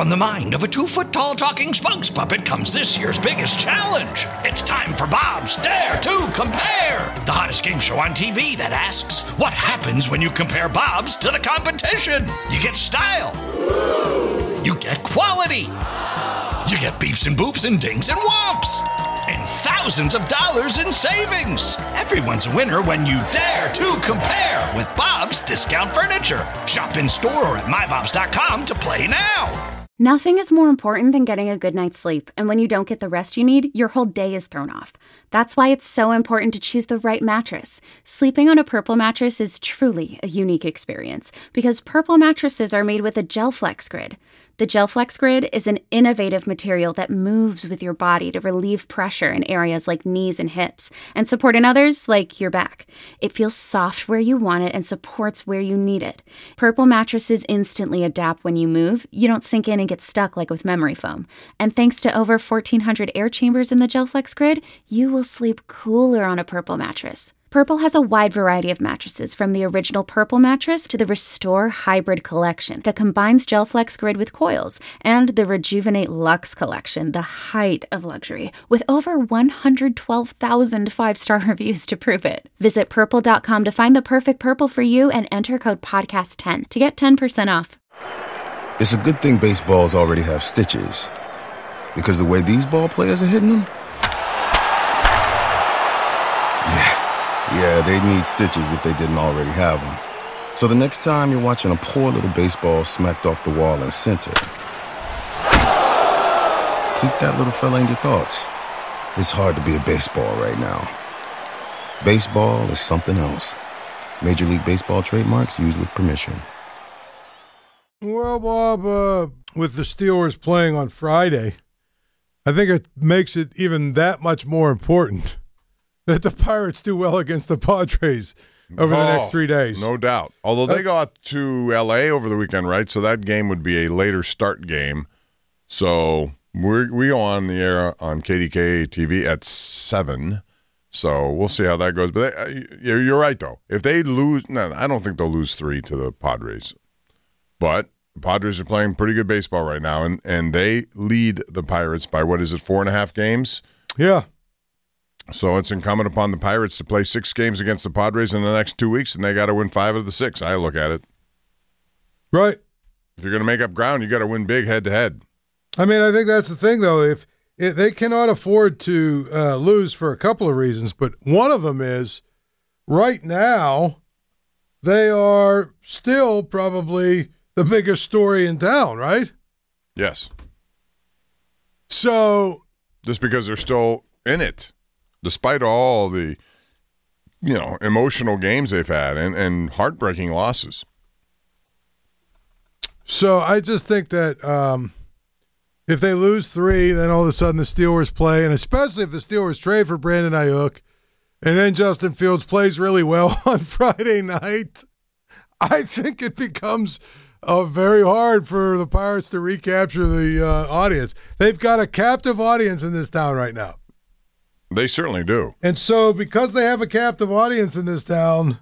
From the mind of a 2-foot-tall talking spokes puppet comes this year's biggest challenge. It's time for Bob's Dare to Compare, the hottest game show on TV that asks, what happens when you compare Bob's to the competition? You get style. You get quality. You get beeps and boops and dings and whomps. And thousands of dollars in savings. Everyone's a winner when you dare to compare with Bob's Discount Furniture. Shop in store or at mybobs.com to play now. Nothing is more important than getting a good night's sleep, and when you don't get the rest you need, your whole day is thrown off. That's why it's so important to choose the right mattress. Sleeping on a Purple mattress is truly a unique experience, because Purple mattresses are made with a GelFlex Grid. The GelFlex Grid is an innovative material that moves with your body to relieve pressure in areas like knees and hips, and support in others like your back. It feels soft where you want it and supports where you need it. Purple mattresses instantly adapt when you move. You don't sink in and get stuck like with memory foam. And thanks to over 1,400 air chambers in the GelFlex Grid, you will sleep cooler on a Purple mattress. Purple has a wide variety of mattresses, from the original Purple mattress to the Restore Hybrid collection that combines GelFlex Grid with coils, and the Rejuvenate Luxe collection, the height of luxury, with over 112,000 five-star reviews to prove it. Visit Purple.com to find the perfect Purple for you and enter code PODCAST10 to get 10% off. It's a good thing baseballs already have stitches, because the way these ball players are hitting them, yeah, they need stitches if they didn't already have them. So the next time you're watching a poor little baseball smacked off the wall in center, keep that little fella in your thoughts. It's hard to be a baseball right now. Baseball is something else. Major League Baseball trademarks used with permission. Well, Bob, with the Steelers playing on Friday, I think it makes it even that much more important that the Pirates do well against the Padres over the next 3 days. No doubt. Although they go out to L.A. over the weekend, right? So that game would be a later start game. So we go on the air on KDKA TV at 7. So we'll see how that goes. But you're right, though. If they lose, no, I don't think they'll lose 3 to the Padres. But the Padres are playing pretty good baseball right now, and they lead the Pirates by, 4.5 games? Yeah. So it's incumbent upon the Pirates to play 6 games against the Padres in the next 2 weeks, and they got to win 5 of the 6. I look at it. Right. If you're going to make up ground, you got to win big head-to-head. I mean, I think that's the thing, though. If they cannot afford to lose for a couple of reasons, but one of them is right now they are still probably the biggest story in town, right? Yes. So just because they're still in it, despite all the, emotional games they've had and heartbreaking losses. So I just think that if they lose 3, then all of a sudden the Steelers play, and especially if the Steelers trade for Brandon Ayuk, and then Justin Fields plays really well on Friday night, I think it becomes very hard for the Pirates to recapture the audience. They've got a captive audience in this town right now. They certainly do. And so because they have a captive audience in this town,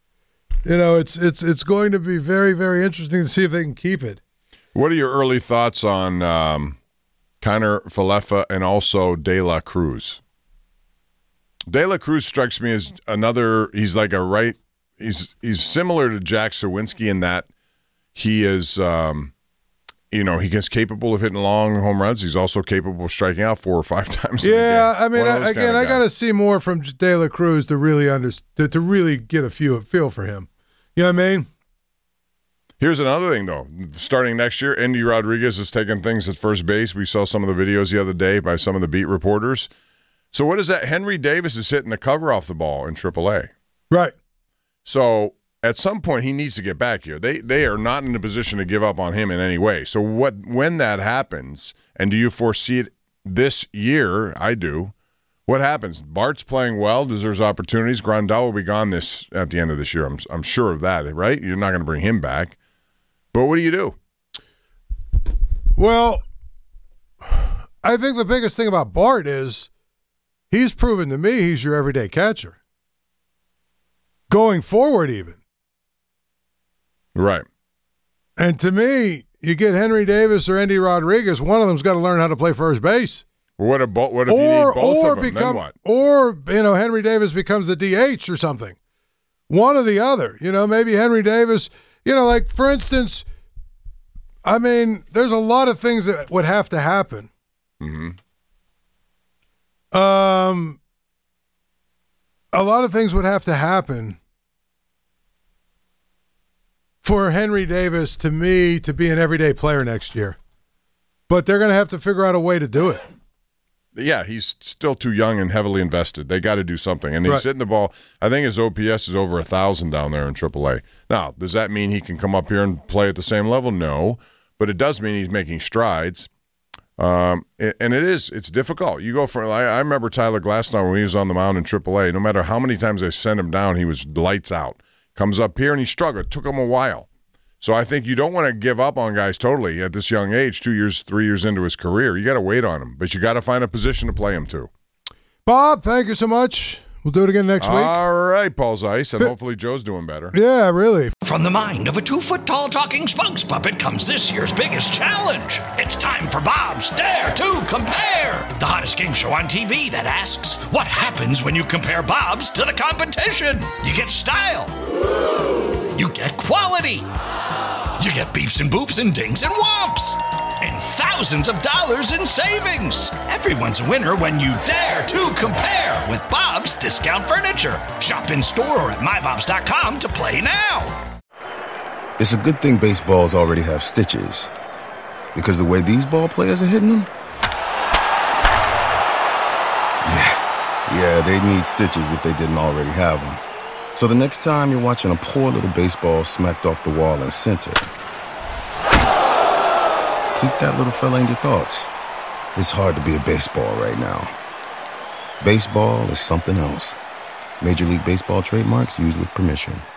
it's going to be very, very interesting to see if they can keep it. What are your early thoughts on Kiner Falefa and also De La Cruz? De La Cruz strikes me as he's like he's similar to Jack Sawinski in that he is, he gets capable of hitting long home runs. He's also capable of striking out 4 or 5 times. Yeah, I mean, again, I got to see more from De La Cruz to really to really get a feel for him. You know what I mean? Here's another thing, though. Starting next year, Endy Rodriguez is taking things at first base. We saw some of the videos the other day by some of the beat reporters. So what is that? Henry Davis is hitting the cover off the ball in AAA. Right. So at some point, he needs to get back here. They are not in a position to give up on him in any way. So when that happens, and do you foresee it this year? I do. What happens? Bart's playing well, deserves opportunities. Grandal will be gone at the end of this year. I'm sure of that, right? You're not going to bring him back. But what do you do? Well, I think the biggest thing about Bart is he's proven to me he's your everyday catcher. Going forward even. Right. And to me, you get Henry Davis or Andy Rodriguez, one of them's got to learn how to play first base. What if you need both of them? Then what? Or, Henry Davis becomes the DH or something. One or the other. Maybe Henry Davis, like, for instance, there's a lot of things that would have to happen. Mm-hmm. A lot of things would have to happen for Henry Davis, to me, to be an everyday player next year. But they're going to have to figure out a way to do it. Yeah, he's still too young and heavily invested. They got to do something. And he's hitting the ball. I think his OPS is over 1,000 down there in AAA. Now, does that mean he can come up here and play at the same level? No. But it does mean he's making strides. And it's difficult. You go for, I remember Tyler Glasnow when he was on the mound in AAA. No matter how many times they sent him down, he was lights out. Comes up here and he struggled. It took him a while. So I think you don't want to give up on guys totally at this young age, 2 years, 3 years into his career. You got to wait on him, but you got to find a position to play him to. Bob, thank you so much. We'll do it again next week. All right, Paul Zeiss, and hopefully Joe's doing better. Yeah, really. From the mind of a 2-foot-tall talking spokes puppet comes this year's biggest challenge. It's time for Bob's Dare to Compare, the hottest game show on TV that asks, what happens when you compare Bob's to the competition? You get style. You get quality. You get beeps and boops and dings and whomps. And thousands of dollars in savings. Everyone's a winner when you dare to compare with Bob's Discount Furniture. Shop in store or at mybobs.com to play now. It's a good thing baseballs already have stitches. Because the way these ball players are hitting them? Yeah, they need stitches if they didn't already have them. So the next time you're watching a poor little baseball smacked off the wall in center, keep that little fella in your thoughts. It's hard to be a baseball right now. Baseball is something else. Major League Baseball trademarks used with permission.